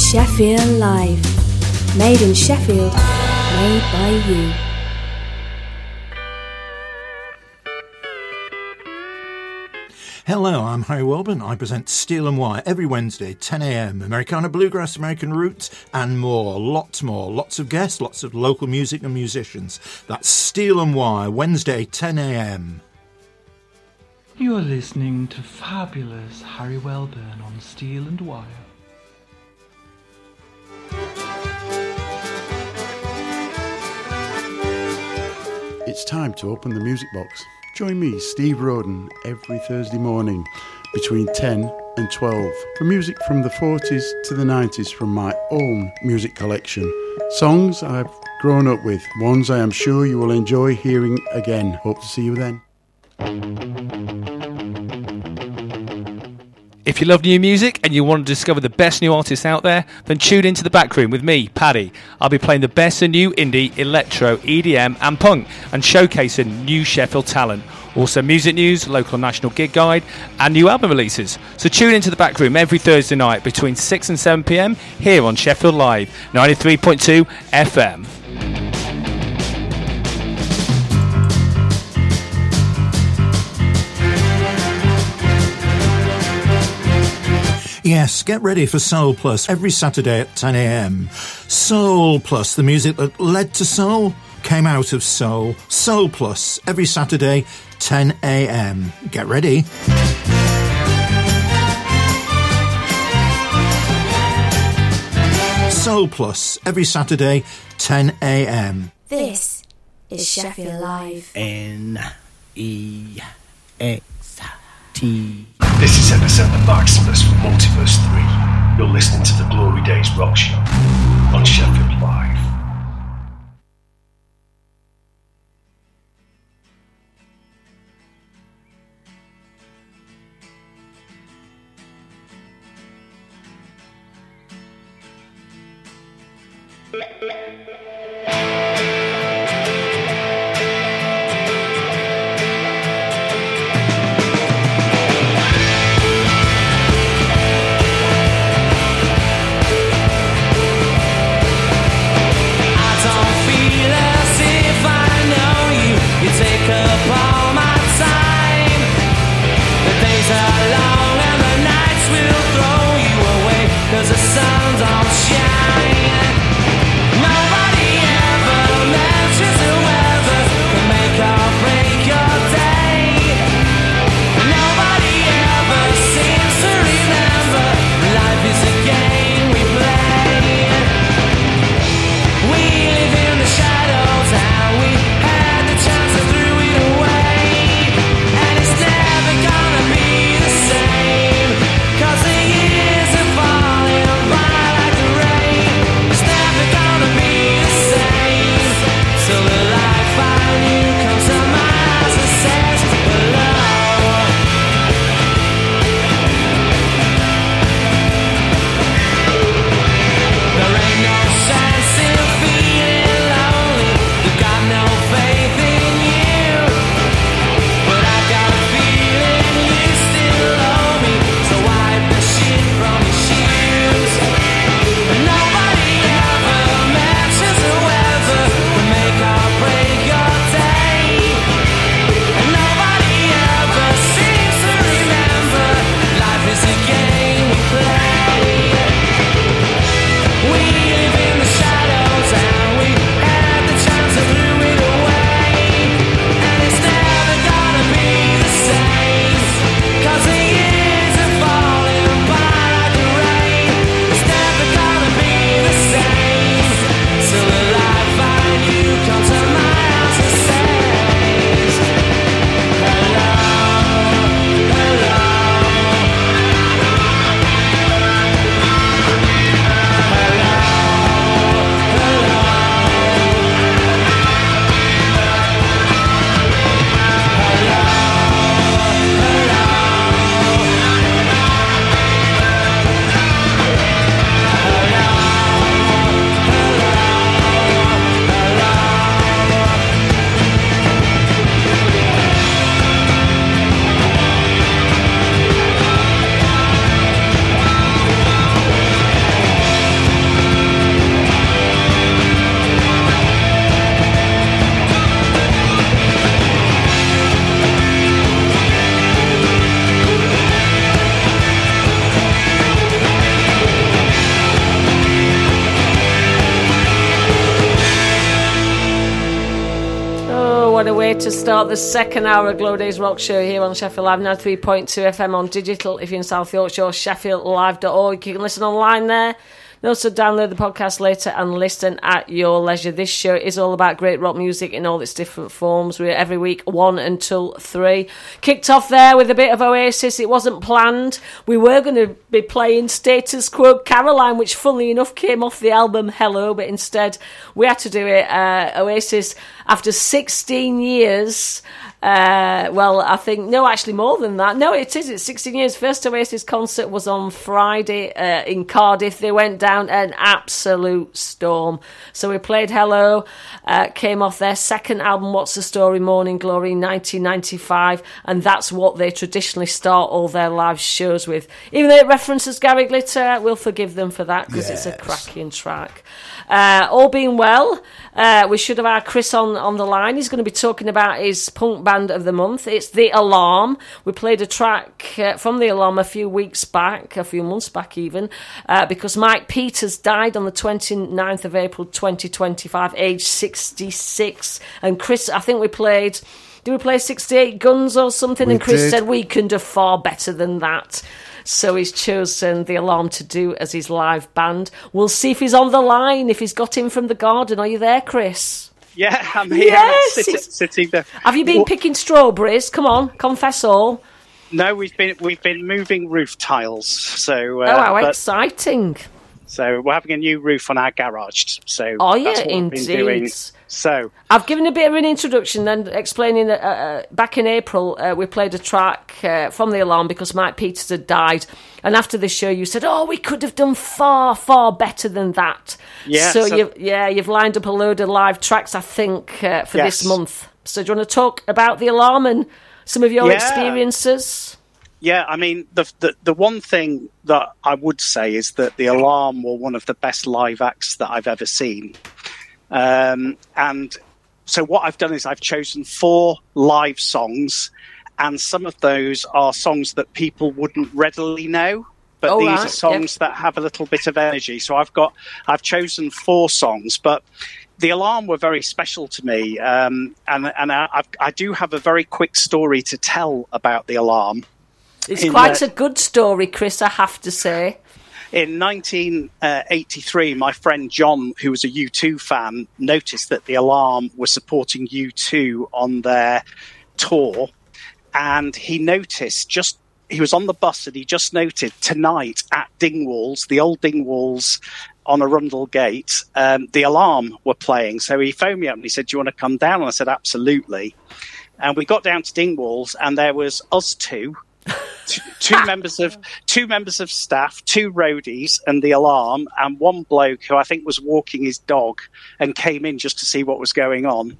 Sheffield Live. Made in Sheffield, made by you. Hello, I'm Harry Welburn. I present Steel and Wire every Wednesday, 10 a.m. Americana Bluegrass, American Roots, and more. Lots of guests, lots of local music and musicians. That's Steel and Wire, Wednesday, 10 a.m. You are listening to fabulous Harry Welburn on Steel and Wire. It's time to open the music box. Join me, Steve Roden, every Thursday morning between 10 and 12 for music from the 40s to the 90s from my own music collection. Songs I've grown up with, ones I am sure you will enjoy hearing again. Hope to see you then. If you love new music and you want to discover the best new artists out there, then tune into The Backroom with me, Paddy. I'll be playing the best of new indie, electro, EDM and punk and showcasing new Sheffield talent. Also music news, local national gig guide and new album releases. So tune into The Backroom every Thursday night between 6 and 7 p.m. here on Sheffield Live, 93.2 FM. Yes, get ready for Soul Plus every Saturday at 10 a.m. Soul Plus, the music that led to soul, came out of soul. Soul Plus every Saturday, 10 a.m. Get ready. Soul Plus every Saturday, 10 a.m. This is Sheffield Live. N-E-X-T. This is Epicenter Maximus from Multiverse 3. You're listening to the Glory Days Rock Show on Sheffield Live. Cause the sun don't shine. Nobody ever way to start the second hour of Glory Days Rock Show here on Sheffield Live 93.2 FM on digital. If you're in South Yorkshire, sheffieldlive.org. You can listen online there. And also download the podcast later and listen at your leisure. This show is all about great rock music in all its different forms. We're every week 1 until 3. Kicked off there with a bit of Oasis. It wasn't planned. We were going to be playing Status Quo Caroline, which funnily enough came off the album Hello, but instead we had to do it. Oasis, after 16 years... I think, no, actually more than that. No, it's 16 years. First Oasis concert was on Friday in Cardiff. They went down an absolute storm. So we played Hello, came off their second album, What's the Story, Morning Glory, in 1995, and that's what they traditionally start all their live shows with. Even though it references Gary Glitter, we'll forgive them for that because it's a cracking track. All being well, we should have our Chris on the line. He's going to be talking about his punk band of the month. It's The Alarm. We played a track from The Alarm a few months back even, because Mike Peters died on the 29th of April 2025, age 66. And Chris, I think we played... Did we play 68 Guns or something? And Chris said we can do far better than that. So he's chosen The Alarm to do as his live band. We'll see if he's on the line, if he's got in from the garden. Are you there, Chris? Yeah, I'm here. Yes, sitting there. Have you been picking strawberries? Come on, confess all. No, we've been moving roof tiles. So how exciting! So we're having a new roof on our garage. So that's what indeed. we've been doing. So I've given a bit of an introduction, then explaining that back in April we played a track from The Alarm because Mike Peters had died, and after the show you said, we could have done far, far better than that. Yeah. So you've lined up a load of live tracks, I think, for this month. So do you want to talk about The Alarm and some of your experiences? Yeah, I mean, the one thing that I would say is that The Alarm were one of the best live acts that I've ever seen. And so what I've done is I've chosen 4 live songs, and some of those are songs that people wouldn't readily know, but these are songs that have a little bit of energy. So I've chosen 4 songs, but The Alarm were very special to me, and I do have a very quick story to tell about The Alarm. It's quite a good story, Chris, I have to say. In 1983, my friend John, who was a U2 fan, noticed that The Alarm was supporting U2 on their tour. And he noticed, he was on the bus and he just noted tonight at Dingwalls, the old Dingwalls on Arundel Gate, The Alarm were playing. So he phoned me up and he said, do you want to come down? And I said, absolutely. And we got down to Dingwalls and there was us two members of staff, 2 roadies and The Alarm, and 1 bloke who I think was walking his dog and came in just to see what was going on.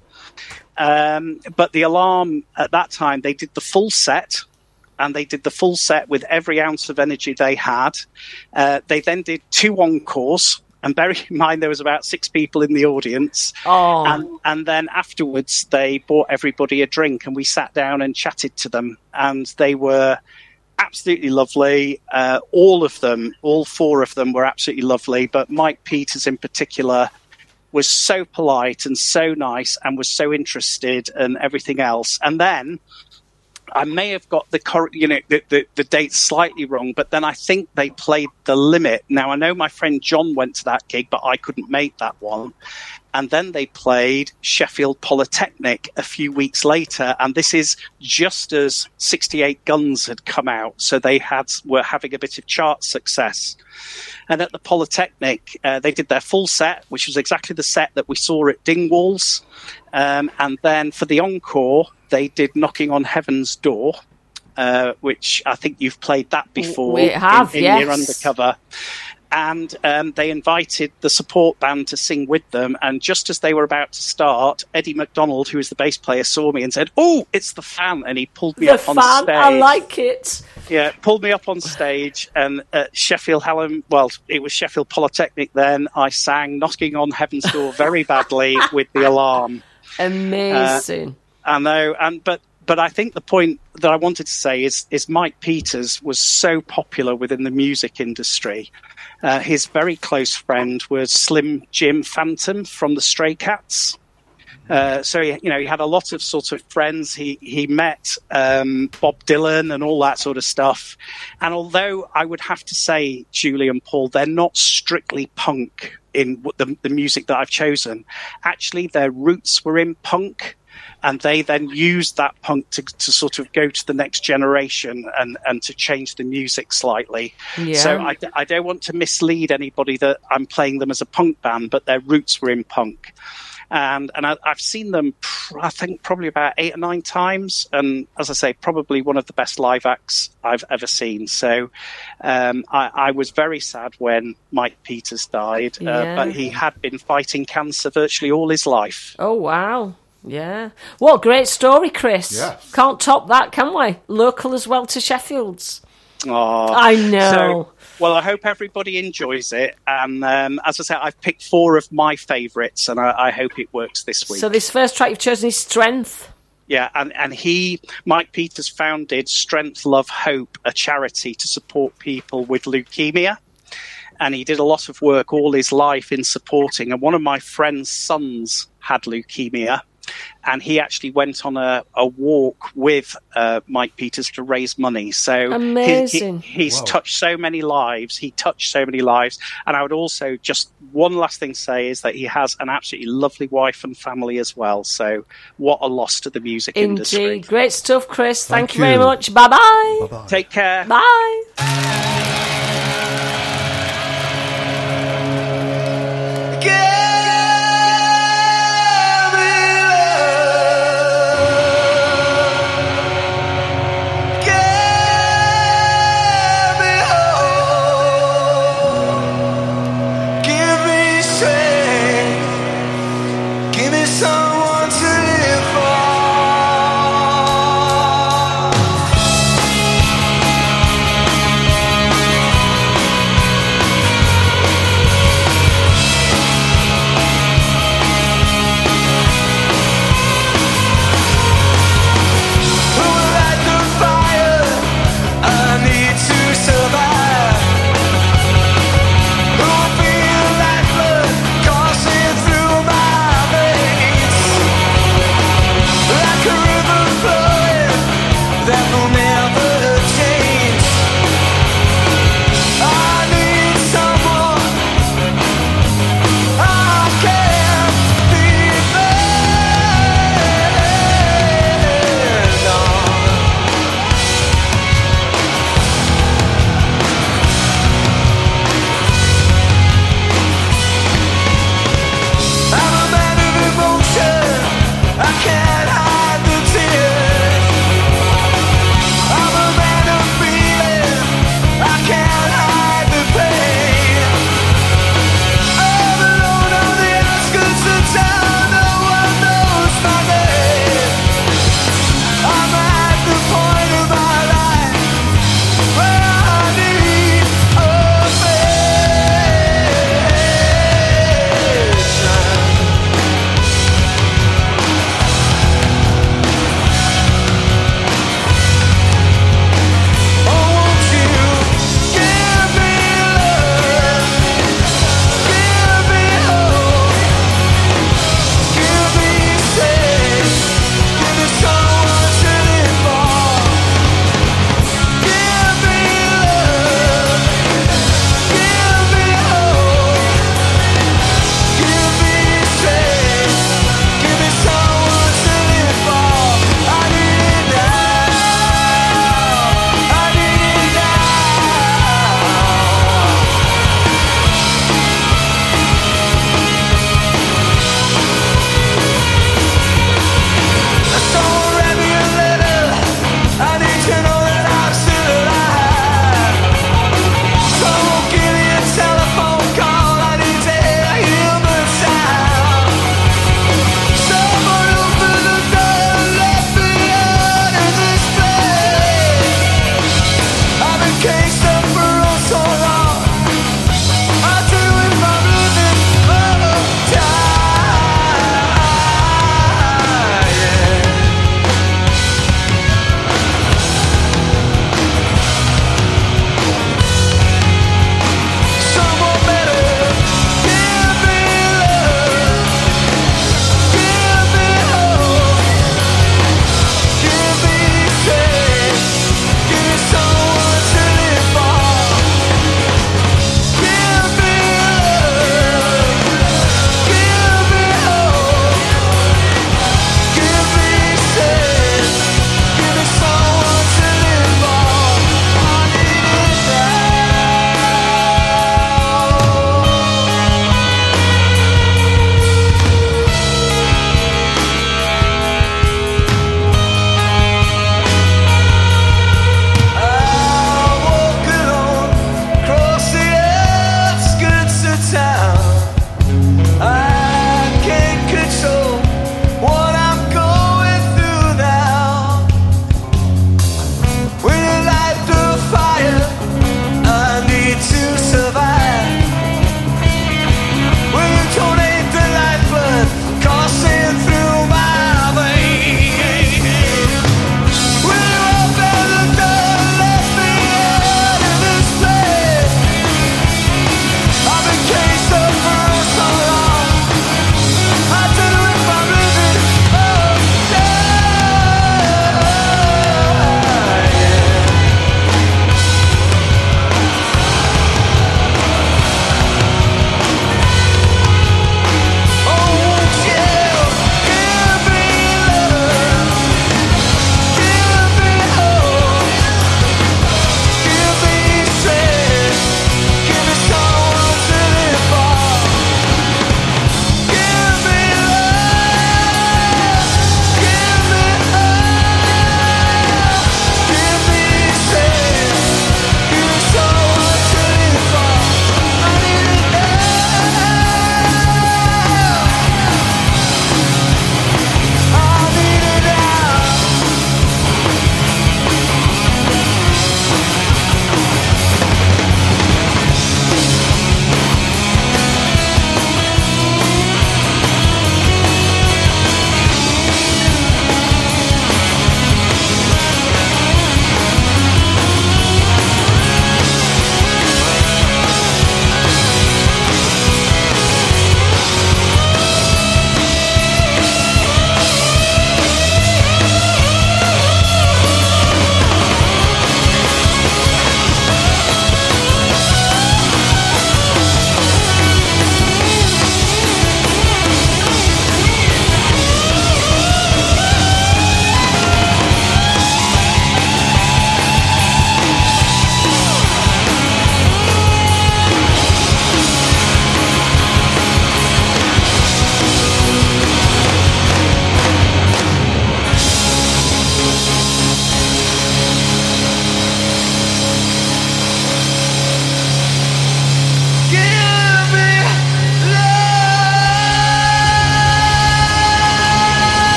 But The Alarm at that time, they did the full set, and they did the full set with every ounce of energy they had. They then did 2 encores. And bear in mind, there was about 6 people in the audience. Oh. And then afterwards, they bought everybody a drink, and we sat down and chatted to them. And they were absolutely lovely. All 4 of them were absolutely lovely. But Mike Peters in particular was so polite and so nice and was so interested and everything else. And then I may have got the date slightly wrong, but then I think they played The Limit. Now, I know my friend John went to that gig, but I couldn't make that one. And then they played Sheffield Polytechnic a few weeks later, and this is just as 68 Guns had come out, so they were having a bit of chart success. And at the Polytechnic, they did their full set, which was exactly the set that we saw at Dingwalls. And then for the encore, they did Knocking on Heaven's Door, which I think you've played that before. We have, in your Undercover. And they invited the support band to sing with them. And just as they were about to start, Eddie McDonald, who was the bass player, saw me and said, "Oh, it's the fan." And he pulled me up on stage. I like it. Yeah, pulled me up on stage. And at it was Sheffield Polytechnic then. I sang Knocking on Heaven's Door very badly with The Alarm. Amazing. I know. But I think the point that I wanted to say is Mike Peters was so popular within the music industry. His very close friend was Slim Jim Phantom from the Stray Cats. So he had a lot of sort of friends. He met Bob Dylan and all that sort of stuff. And although I would have to say, Julie and Paul, they're not strictly punk in the music that I've chosen. Actually, their roots were in punk, and they then used that punk to sort of go to the next generation and to change the music slightly. Yeah. So I don't want to mislead anybody that I'm playing them as a punk band, but their roots were in punk. And I've seen them, I think, probably about 8 or 9 times. And as I say, probably one of the best live acts I've ever seen. So I was very sad when Mike Peters died, but he had been fighting cancer virtually all his life. Oh, wow. Yeah. What a great story, Chris. Yes. Can't top that, can we? Local as well to Sheffield's. Oh, I know. Well, I hope everybody enjoys it. And as I said, I've picked 4 of my favourites, and I hope it works this week. So this first track you've chosen is Strength. Yeah, and Mike Peters founded Strength, Love, Hope, a charity to support people with leukemia. And he did a lot of work all his life in supporting. And one of my friend's sons had leukemia. And he actually went on a walk with Mike Peters to raise money. So amazing. He's touched so many lives. He touched so many lives. And I would also just one last thing to say is that he has an absolutely lovely wife and family as well. So what a loss to the music industry. Indeed. Great stuff, Chris. Thank you very much. Bye-bye. Bye-bye. Take care. Bye.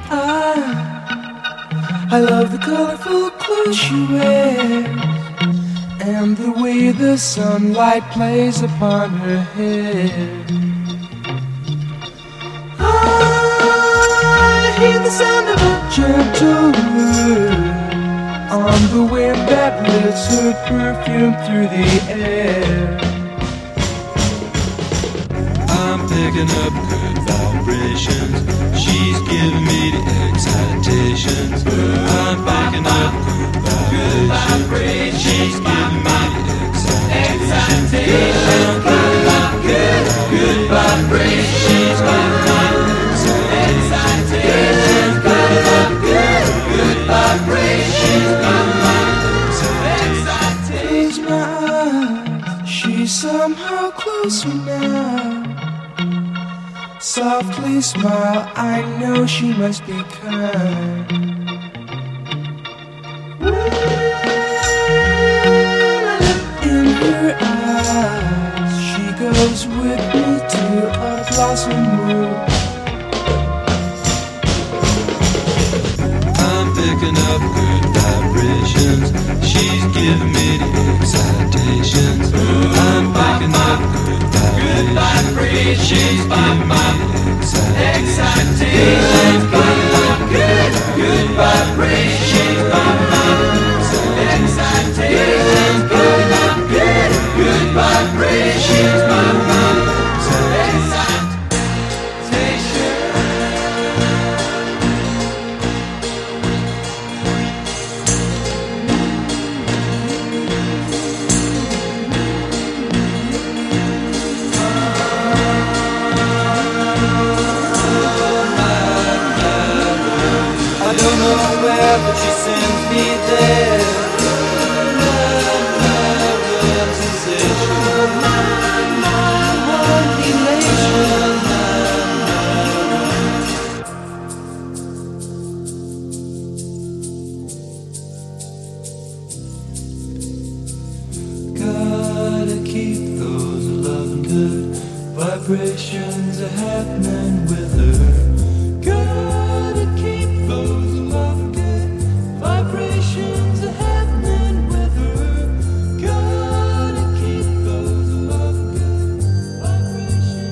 I love the colorful clothes she wears and the way the sunlight plays upon her hair. I hear the sound of a gentle word on the wind that lifts her perfume through the air. I'm picking up good vibrations. She's giving me the excitations. I'm picking up good vibrations. She's giving me the excitations. I'm picking up good vibrations. She's giving me the excitations. Picking up good vibrations. She's giving me the excitations. Close my eyes, she's somehow closer now. Softly smile, I know she must be kind. In her eyes, she goes with me to a blossom room. I'm picking up good vibrations. She's giving me the excitations. I'm picking up good vibrations. She's giving me the excitations. Picking up good vibrations. She's giving me the excitations. Picking up good vibrations. She's giving me the excitations. But she sends me there. Gotta keep those loving good vibrations are happening with her. Gotta keep those loving good vibrations are happening with her. Gotta keep those loving good vibrations.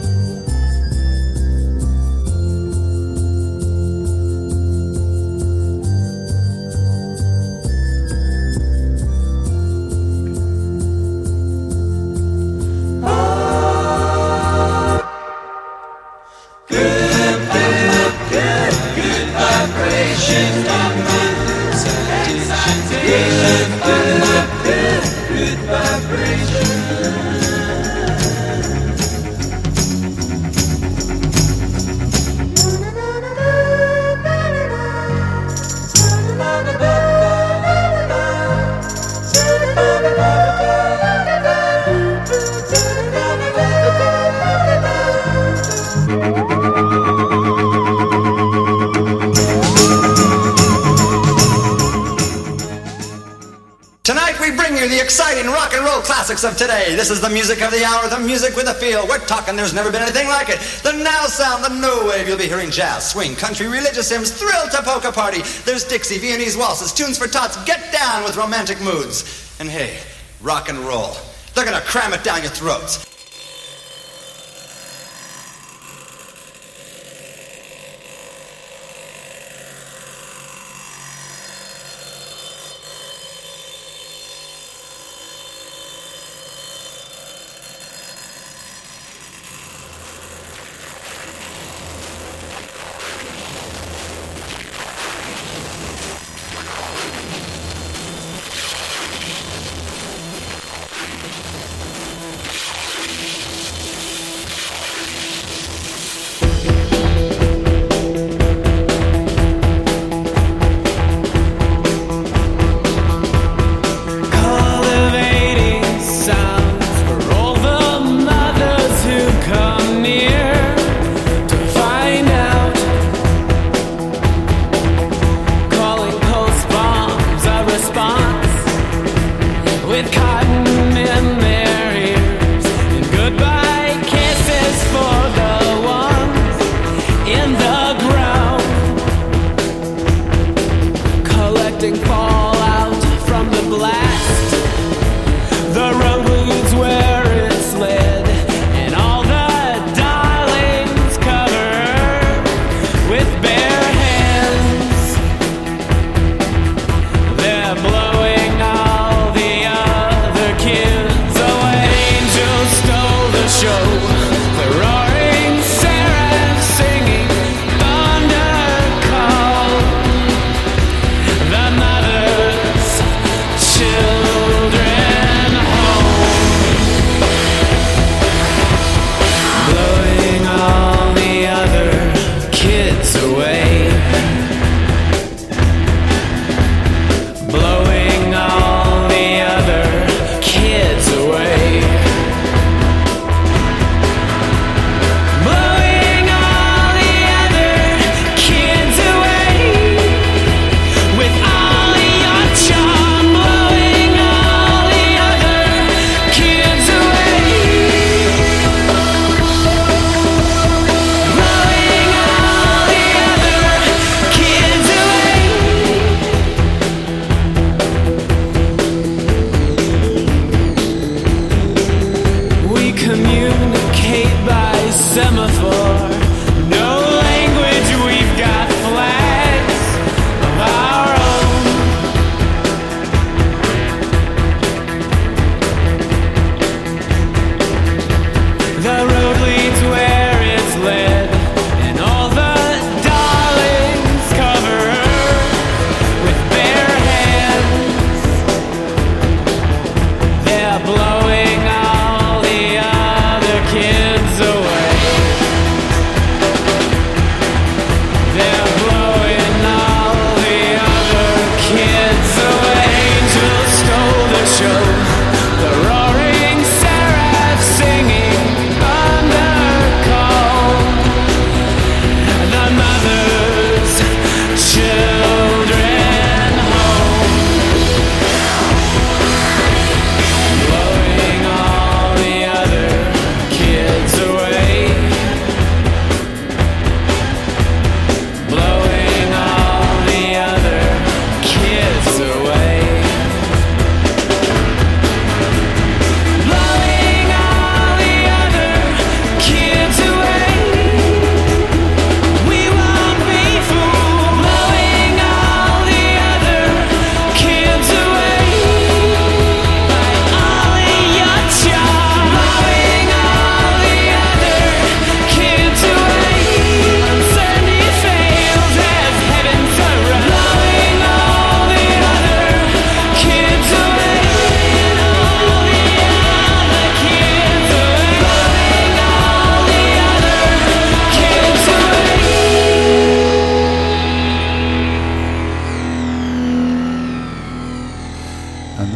Tonight we bring you the exciting rock and roll classics of today. This is the music of the hour, the music with a feel. We're talking there's never been anything like it. The now sound, the new wave. You'll be hearing jazz, swing, country, religious hymns, thrill to polka party. There's Dixie, Viennese waltzes, tunes for tots. Get down with romantic moods. And hey, rock and roll. They're gonna cram it down your throats.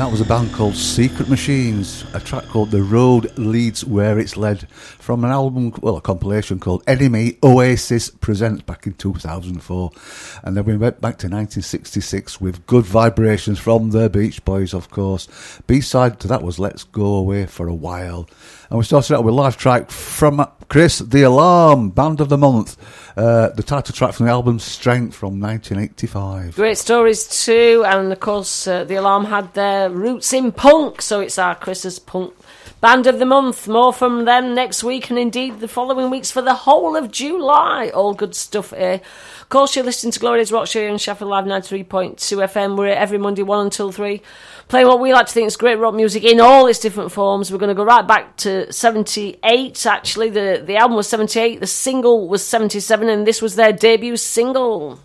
that was a band called Secret Machines, a track called The Road Leads Where It's Led, from an album, well, a compilation called Enemy Oasis Presents back in 2004. And then we went back to 1966 with Good Vibrations from the Beach Boys, of course. B-side to that was Let's Go Away for a While. And we started out with a live track from Chris, The Alarm, Band of the Month. The title track from the album Strength from 1985. Great stories too, and of course The Alarm had their roots in punk, so it's our Chris's Punk Band of the Month. More from them next week and indeed the following weeks for the whole of July. All good stuff here. Of course, you're listening to Glory Days Rock Show here on Sheffield Live 93.2 FM. We're here every Monday 1 until 3. Playing what we like to think is great rock music in all its different forms. We're going to go right back to 78, actually. The album was 78, the single was 77, and this was their debut single.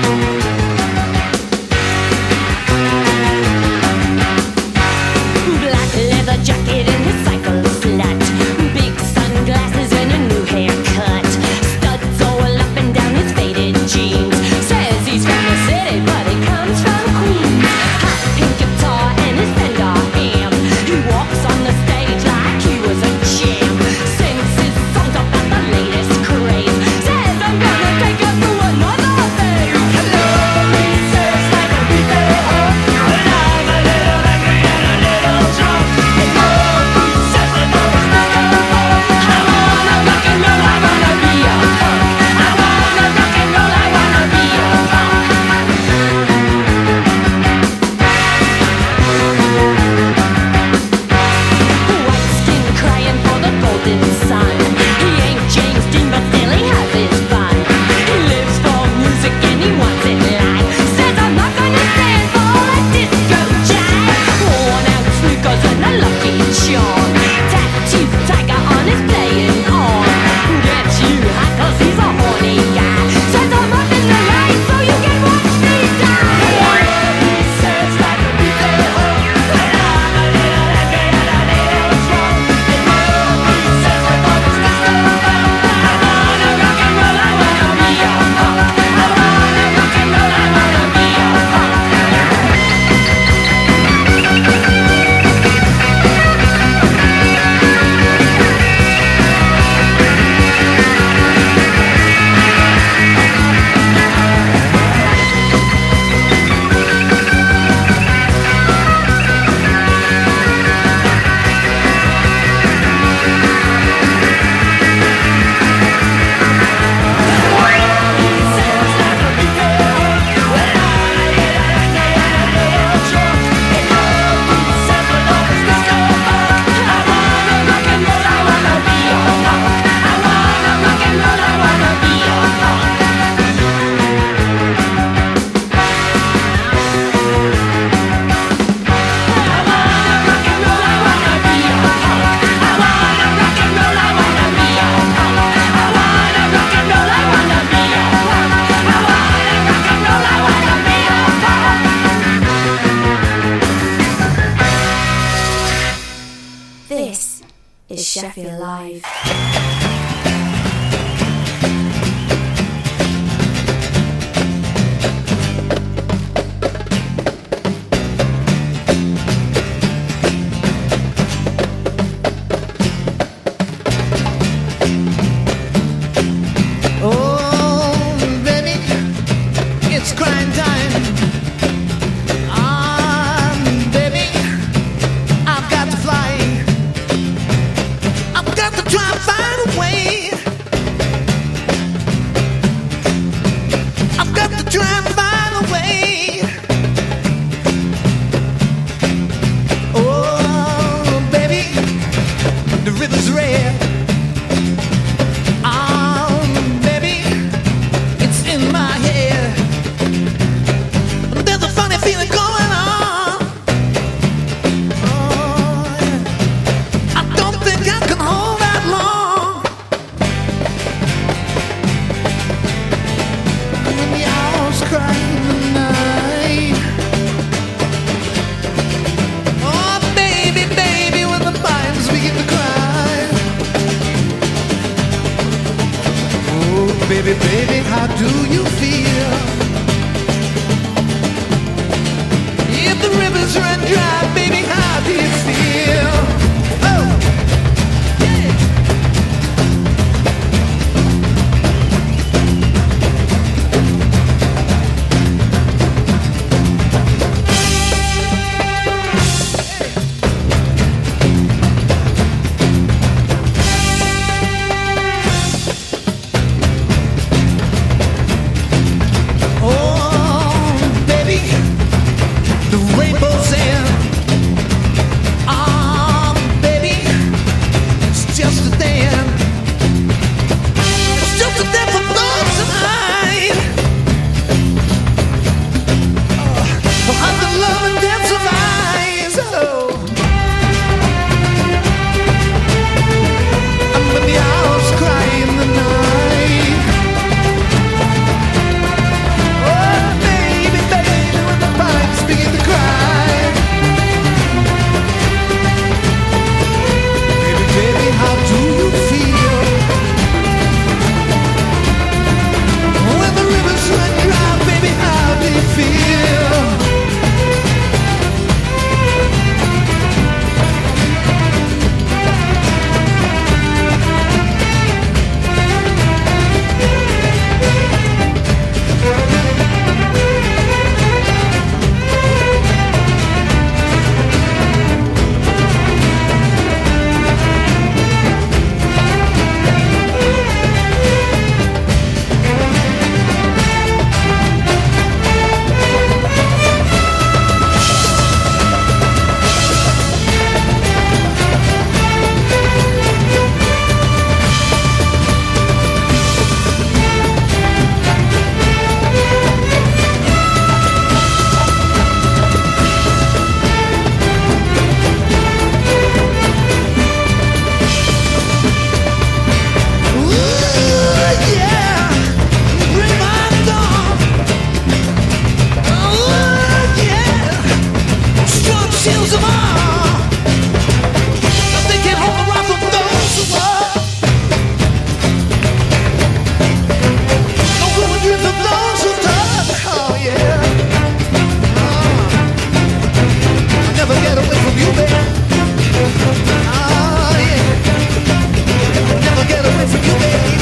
Black leather jacket and his cycle slut, big sunglasses and a new haircut, studs all up and down his faded jeans. Says he's from the city, but he comes from Queens. Hot pink guitar and his Fender amp. He walks on the stage like he was a champ. Sings his songs about the latest craze. Says I'm gonna take you through another phase. Hello, he says like a weekday home, but I'm a little angry and a little drunk. Hello, he says I know it's not your fault. I wanna rock and roll, I wanna be a punk. I wanna rock and roll, I wanna be a punk. White skin crying for the golden sun. He ain't James Dean, but still he has his fun. He lives for music and he wants it live. Says I'm not gonna stand for a disco jive. Worn out sneakers and a lucky charm. Tattooed tiger on his playing arm. Gets you hot 'cause he's a horny guy. Says I'm up in the light so you can watch me die. He says like a weekday home, but I'm a little angry and a little drunk. He says I thought it's just a fun. I wanna rock and roll, I wanna be a punk. I wanna rock and roll, I wanna be a punk. This is Sheffield Live. Oh, baby, it's crime time. Baby, I've got to fly. I've got to try and find a way. I've got to try and find a way. Oh, baby, the river's red. Baby, it's in my head. There's a funny feeling going on. Oh, yeah. I don't think I can hold that long. And the owls crying tonight. Oh, baby, baby, when the minds begin to cry. Oh, baby, baby, how do you feel? If the rivers run drive, baby, how do you feel? Oh, yeah. Oh, baby, the rainbow's in. Ah, baby, it's just a dance. It's just a dance for thoughts of mine. Oh, I'm the love and dance of eyes. Oh, and when the owls cry in the night. Oh, baby, baby, when the pipes begin to cry. Baby, baby, how do you feel? When the rivers run dry, baby, how do you feel? Never get away from you, baby. Oh, yeah. Never get away from you, baby.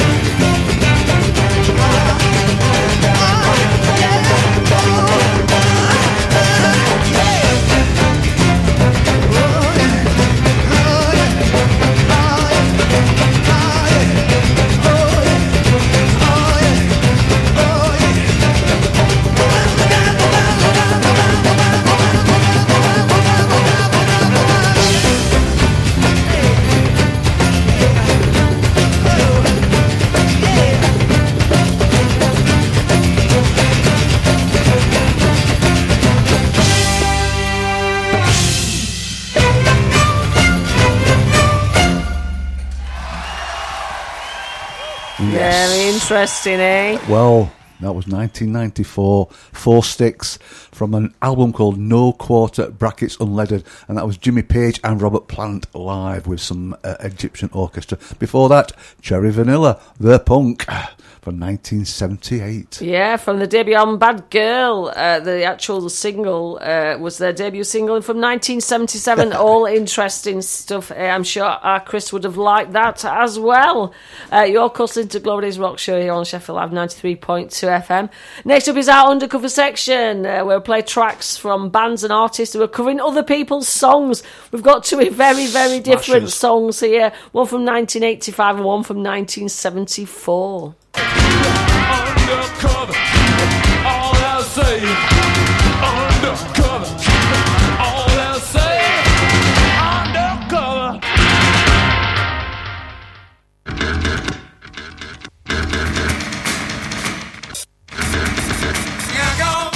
Very interesting, eh? Well, that was 1994, Four Sticks, from an album called No Quarter Brackets Unleaded, and that was Jimmy Page and Robert Plant live with some Egyptian orchestra. Before that, Cherry Vanilla, The Punk, from 1978. Yeah, from the debut album Bad Girl. The actual single was their debut single from 1977. All interesting stuff. I'm sure our Chris would have liked that as well. You're of course listening to Glory Days Rock Show here on Sheffield Live 93.2 FM. Next up is our Undercover section, where we play tracks from bands and artists who are covering other people's songs. We've got two very, very different songs here. One from 1985 and one from 1974. Undercover, all I'll say. Undercover, all I'll say. Undercover. Here I go.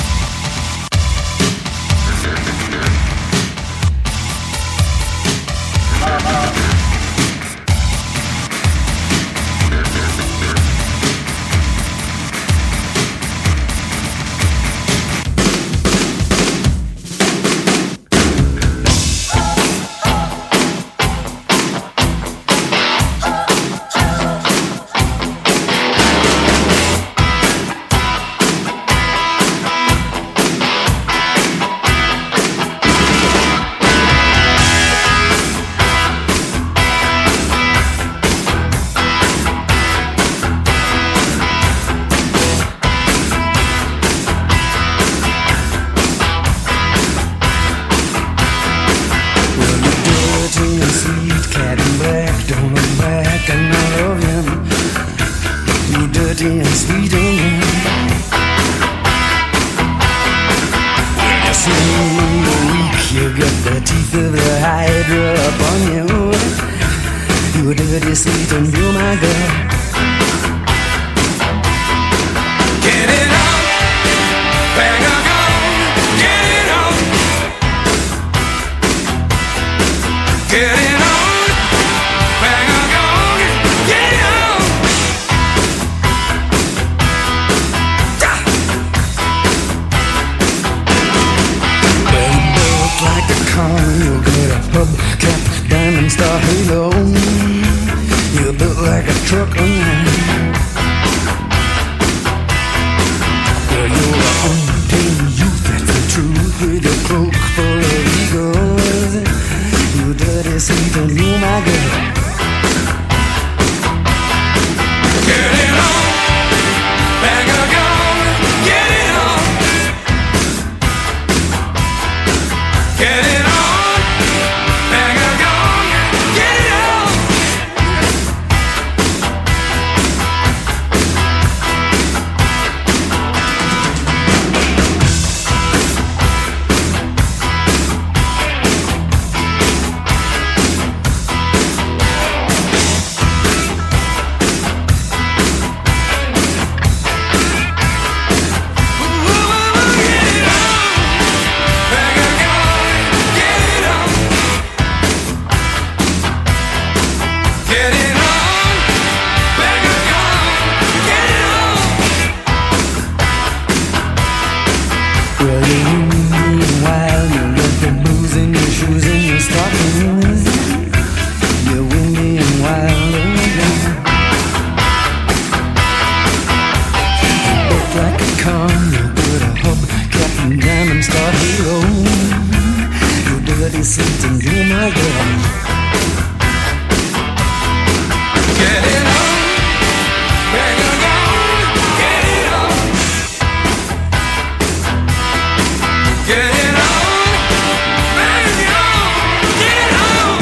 teeth of the hydra upon you. You dirty Satan, you my girl. Get it on, bang a gong, get it on. Get it on, bang a gong, get it on. Well, you built like a con, you get a hubcap, diamond star halo. You built like a truck on land. Well, you're an untamed youth, that's the truth, with a cloak full of eagles. You dirty Satan, you my girl. Get it on, bang a gong, get it on. Get it on, bang a gong, get it on. Well, you're windy and wild, you left the booze in your shoes and your stockings. You're windy and wild again. You built like a con, you put a hubcap and diamond star halo. You dirty Satan, you my girl. Get it on, bang a gong, get it on. Get it on, bang a gong, get it on.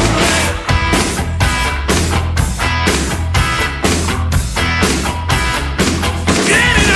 Get it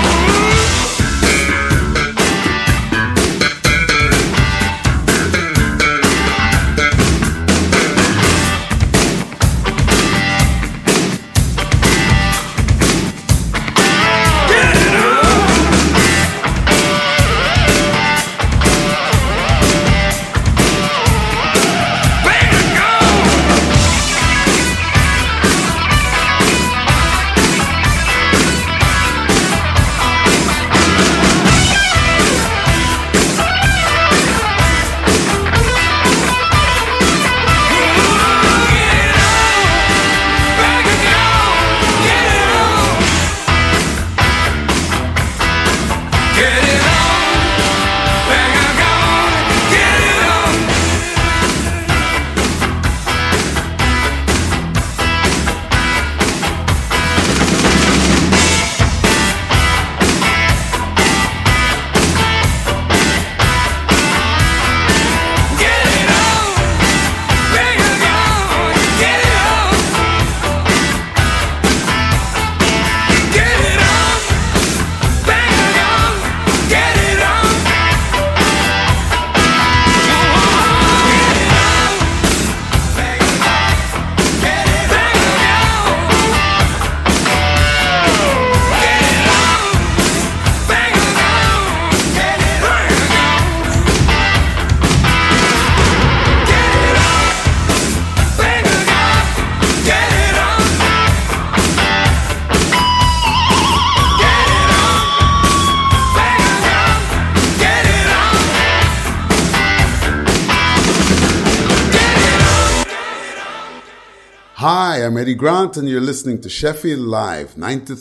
Hi, I'm Eddie Grant, and you're listening to Sheffield Live,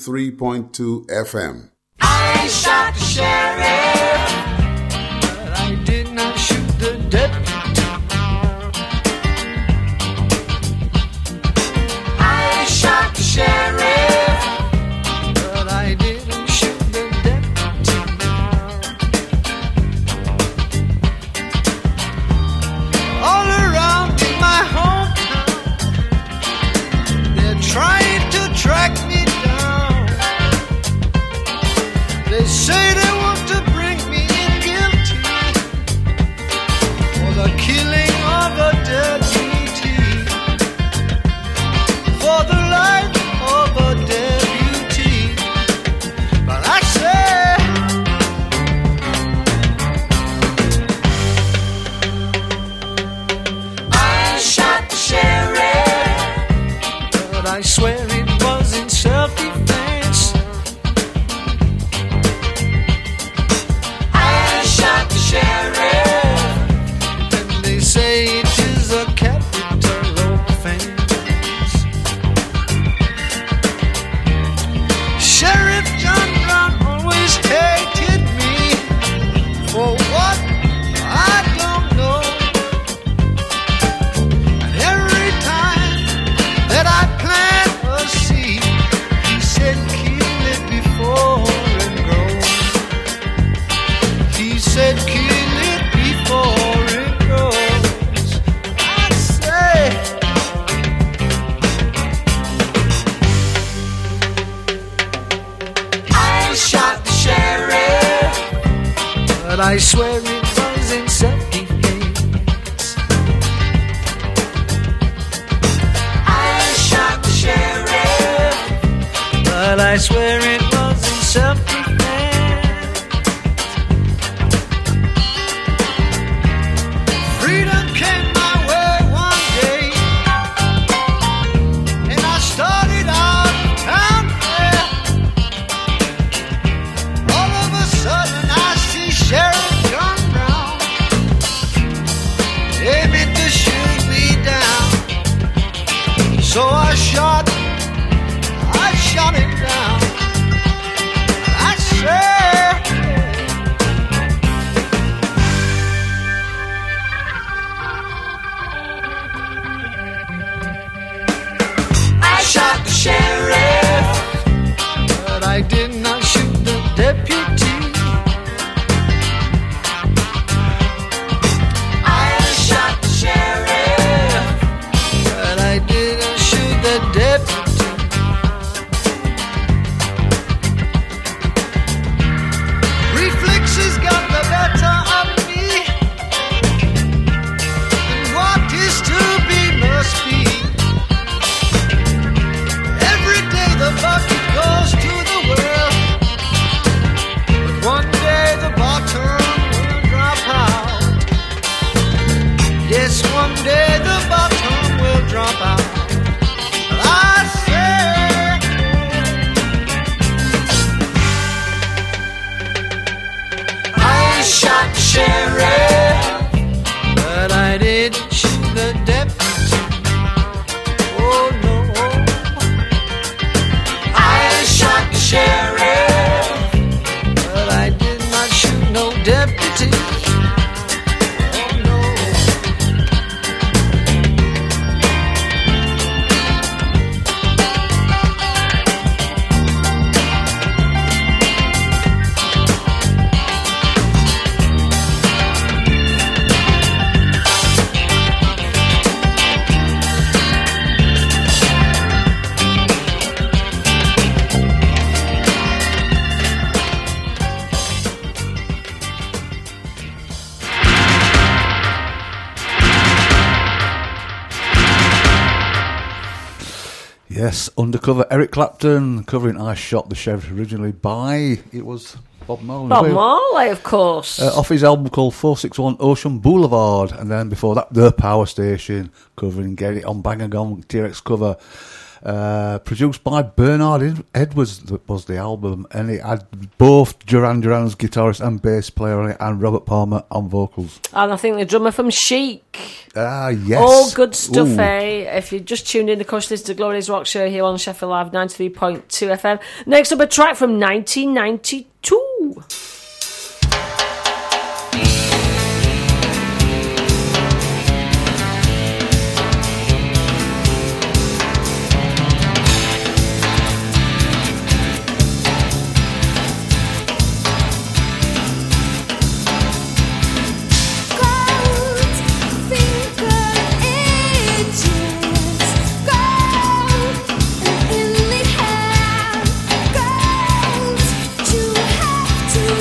93.2 FM. I shot the sheriff, but I did not shoot the deputy. I shot the sheriff, but I didn't shoot the deputy. All around in my hometown, they're trying to track me down. They say they will but I swear it was in self-defense. I shot the sheriff, but I swear it was in self-defense. Freedom came my way one day, and I started out town fair. All of a sudden I see Sheriff John Brown aiming to shoot me down. So I shot him down. I swear I shot the sheriff, but I did not shoot the deputy. I shot the sheriff, but I didn't shoot the deputy. Reflexes got the better of me, and what is to be must be. Every day the bucket goes to the well, but one day the bottom will drop out. Yes, one day the bottom will drop out. But I say I shot the sheriff, but I didn't shoot the deputy. Oh no, I shot the sheriff, but I did not shoot no deputy. Oh no. Yes, Undercover, Eric Clapton, covering I Shot the Sheriff, originally by, it was Bob Marley. Bob Marley, of course. Off his album called 461 Ocean Boulevard, and then before that, The Power Station, covering Get It On Bang and Gone, T-Rex cover. Produced by Bernard Edwards, that was the album, and it had both Duran Duran's guitarist and bass player on it, and Robert Palmer on vocals. And I think the drummer from Chic. Ah, yes. All good stuff, Ooh. eh? If you just tuned in, of course, this is the Glory Days Rock Show here on Sheffield Live 93.2 FM. Next up, a track from 1992. To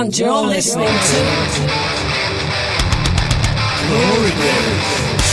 And you're listening to Glory Days.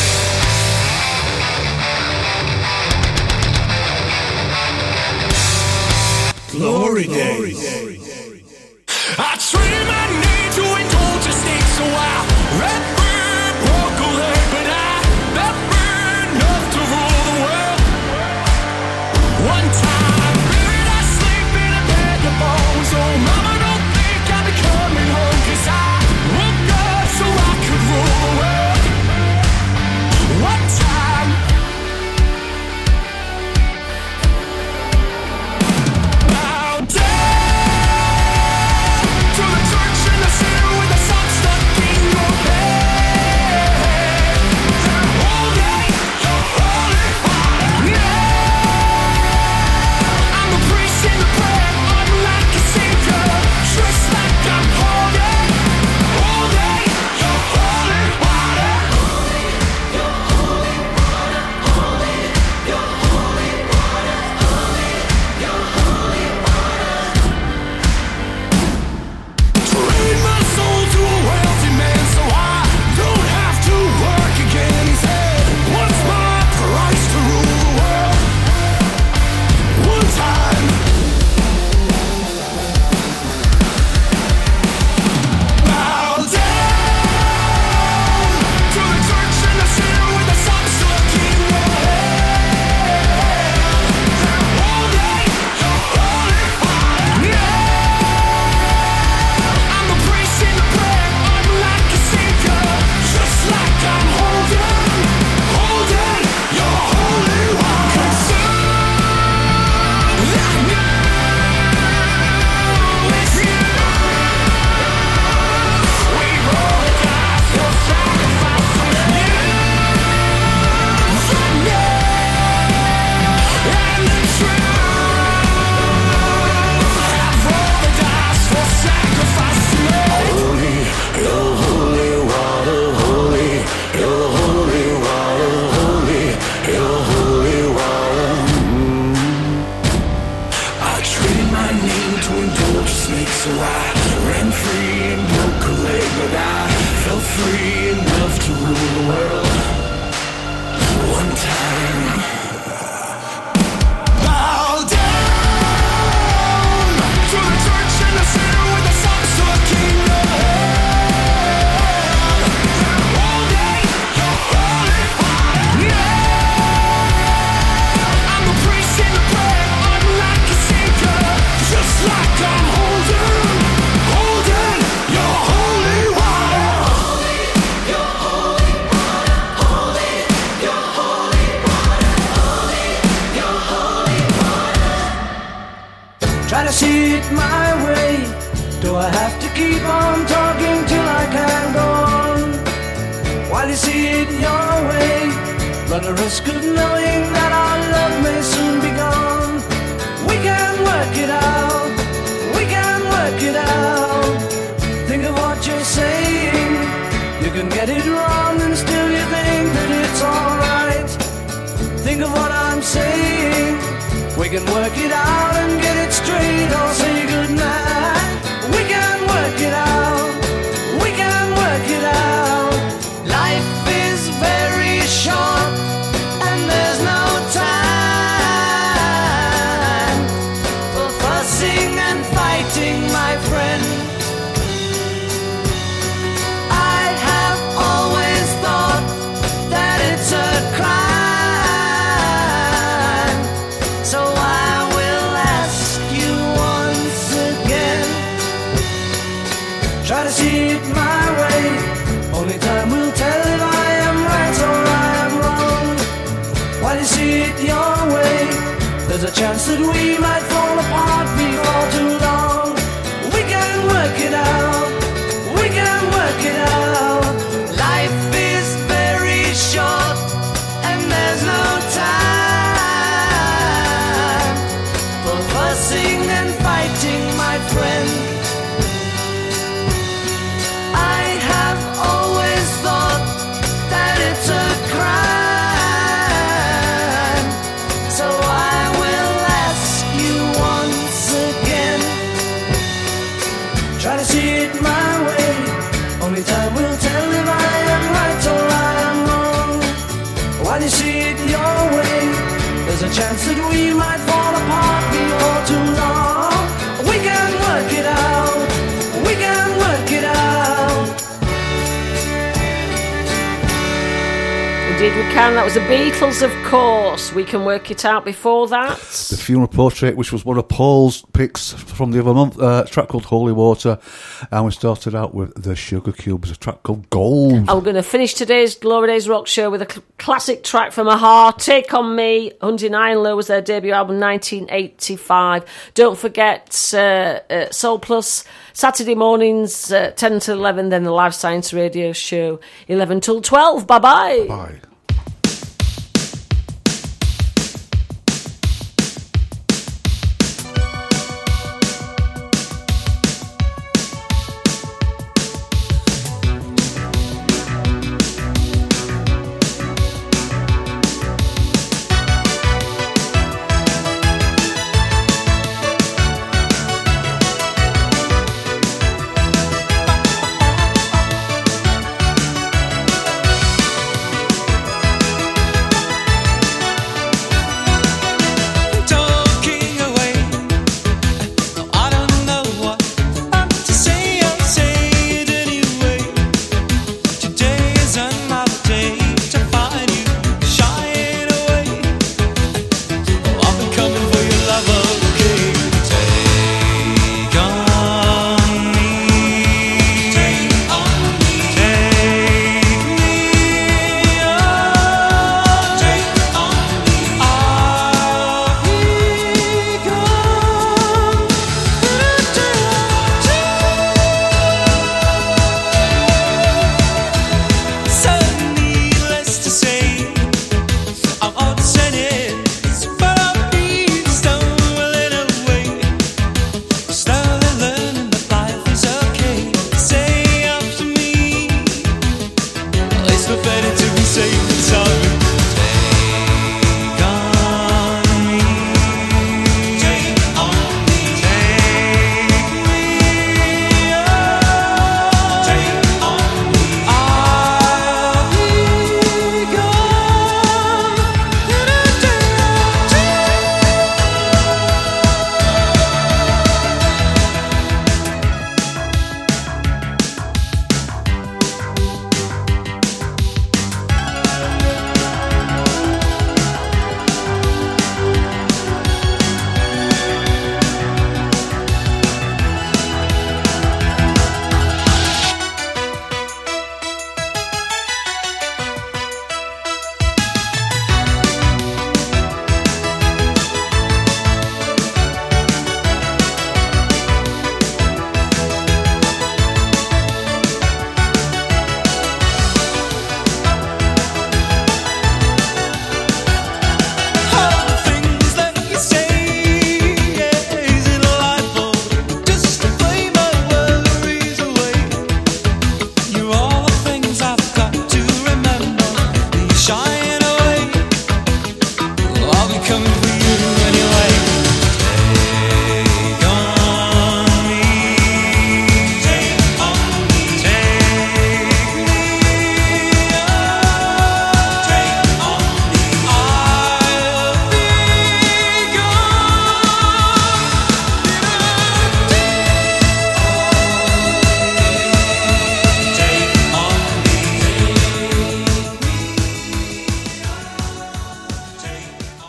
Glory Days. I trained my knee to indulge the stakes a while. Red bird broke a leg, but I never enough to rule the world. One time, buried I sleep in a bed of bones. Oh, mama, don't think I'll be coming home, 'cause I woke up so I could rule the world. One time. Bow down to the church in the center with the sun stuck in your head. Holy, holy fire. Yeah. I'm the priest in the prayer. I'm like a savior, just like I'm holy. Holy, your holy water. Holy, your holy water. Holy, your holy water. Holy, your holy water. Trade my soul to a wealthy man so I don't have to work again. He said, what's my price to rule the world? One time. Bow down to the church in the center with the sun stuck in your head. Holy, your holy fire. Yeah. I'm the priest in the prayer. I'm like a savior, just like I'm holding your holy water. 'Cause I know it's you. We roll the dice for sacrificing you. For me and the truth. Have rolled the dice for sacrificing me. Holy, your holy water, holy, your holy water, holy, your holy water. I traded my name to indulge snakes, so I ran free and broke a leg, but I felt free enough to rule the world. One time. Bow down to the church in the center with the sun stuck in your head. Holy, your holy fire. Yeah. I'm the priest in the prayer. I'm like a savior, just like I'm holding your holy water. Holy, your holy water. Holy, your holy water. Holy, your holy water. Try to see it my way. Do I have to keep on talking till I can go on? While you see it your way, run the risk of knowing that our love may soon be gone. We can work it out. We can work it out. Think of what you're saying. You can get it wrong and still you think that it's alright. Think of what I'm saying. We can work it out and get it straight or say goodnight. We can work it out. We can work it out. Life is very short and there's no time for fussing and fighting, my friend. I have always thought that it's a crime. So I will ask you once again. Try to see it my way. Only time will tell if I am right or I am wrong. While you see it your way, there's a chance that we might fall apart before too long. We can work it out. We can work it out. Life is very short and there's no time for fussing and fighting, my friend. I have always thought that it's a crime. So I will ask you once again. Try to see it might fall apart before too long. We can work it out. We can work it out. Indeed we can. That was the Beatles, of course. We can work it out. Before that, The Funeral Portrait, which was one of Paul's picks from the other month, a track called Holy Water. And we started out with the Sugar Cubes, a track called Gold. and we're going to finish today's Glory Days Rock Show with a classic track from Aha, Take On Me. Hunting Iron Low was their debut album, 1985. Don't forget Soul Plus, Saturday mornings, 10 to 11, then the Live Science Radio Show, 11 till 12. Bye-bye. Bye.